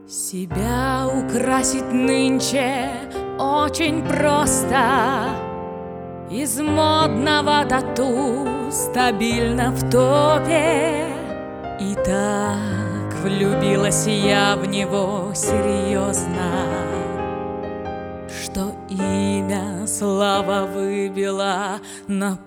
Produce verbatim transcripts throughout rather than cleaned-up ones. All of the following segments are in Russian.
Себя украсить нынче очень просто. Из модного тату стабильно в топе. И так влюбилась я в него серьезно, что имя слава выбила на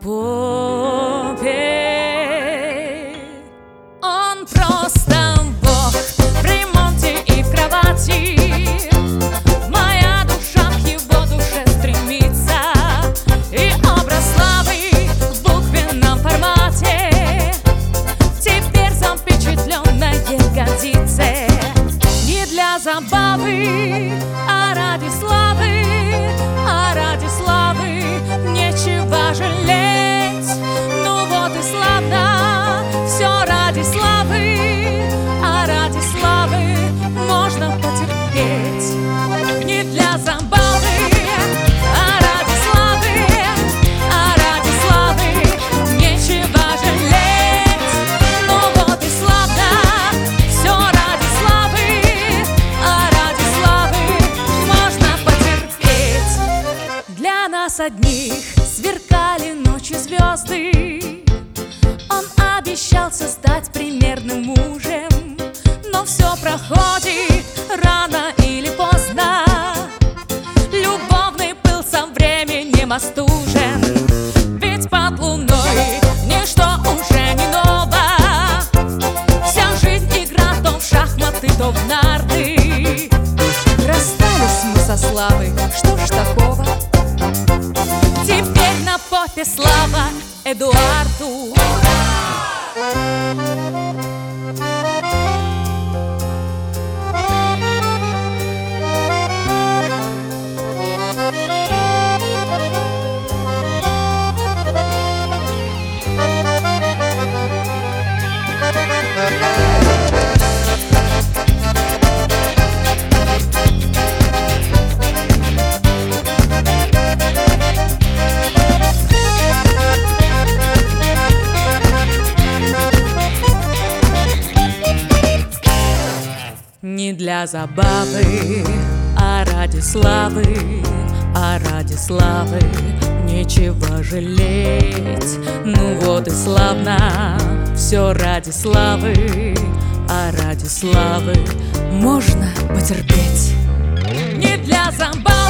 попе. Он просто бог в ремонте и в кровати. Моя душа к его душе стремится, и образ славы в буквенном формате теперь запечатленное годится. Не для забавы, а ради славы, а ради славы нечего жалеть. Ну вот и славно, все ради славы, а ради славы можно потерпеть. Не для забавы, а ради славы, а ради славы нечего жалеть. Ну вот и славно, все ради славы, а ради славы можно потерпеть. Для нас одних сверкали ночи звезды. Он обещался стать примерным мужем, но все проходит рано или поздно. Любовный пыл со временем остужен, ведь под луной ничто уже не ново. Вся жизнь игра то в шахматы, то в нарды. Расстались мы со славой, что ж такого? Теперь на попе слава Эдуарду. Не для забавы, а ради славы, а ради славы нечего жалеть. Ну вот и славно, все ради славы, а ради славы можно потерпеть. Не для забавы,